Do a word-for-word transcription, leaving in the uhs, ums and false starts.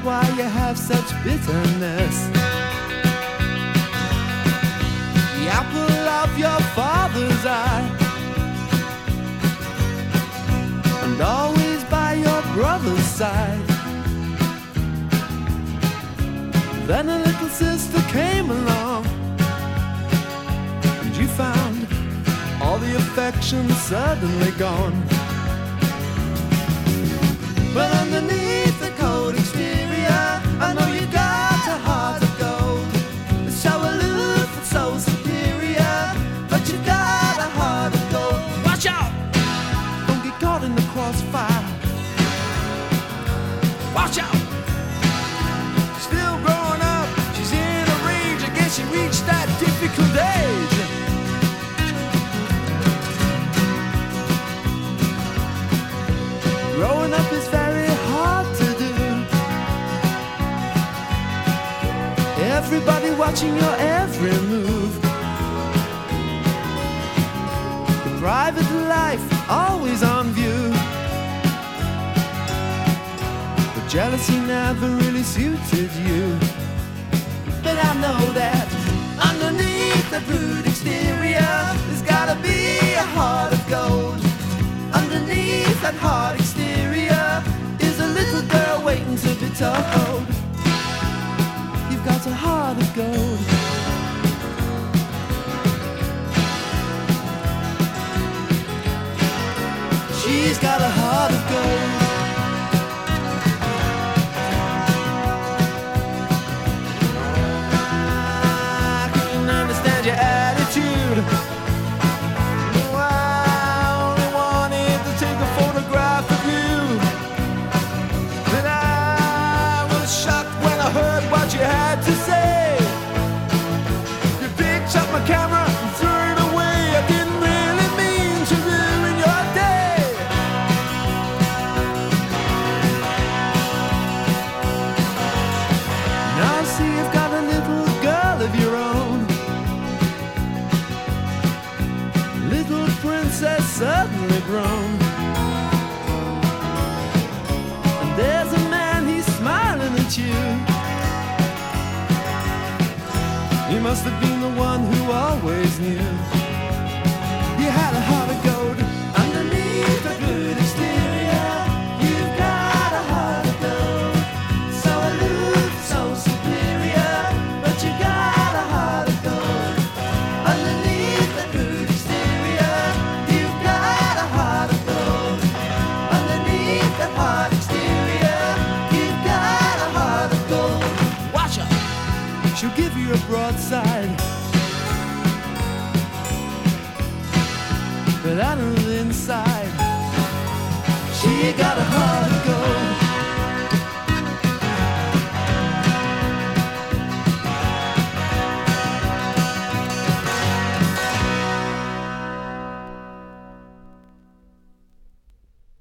why you have such bitterness. The apple of your father's eye, and always by your brother's side. Then a little sister came along, and you found all the affection suddenly gone. But underneath the cold exterior, I know you got a heart of gold. It's so aloof and so superior, but you got a heart of gold. Watch out! Don't get caught in the crossfire. Watch out! Still growing up, she's in a rage. I guess she reached that difficult age. Growing up is very hard to do. Everybody watching your every move. Your private life always on view. But jealousy never really suited you. But I know that underneath the rude exterior, there's gotta be a heart of gold. Underneath that hard exterior is a little girl waiting to be told. You've got a heart of gold. She's got a heart of gold. I can understand your attitude. What you had to say. You picked up my camera and threw it away. I didn't really mean to ruin your day. Now I see you've got a little girl of your own. Little princess suddenly grown. And there's a man, he's smiling at you. You must have been the one who always knew. You had a heart of gold. Underneath the good exterior, you've got a heart of gold. So aloof, so superior, but you got a heart of gold. Underneath the good exterior, you've got a heart of gold. Underneath that hard exterior, you've got a heart of gold. Watch out! She'll give you a broadside, but I know inside she got a heart of gold.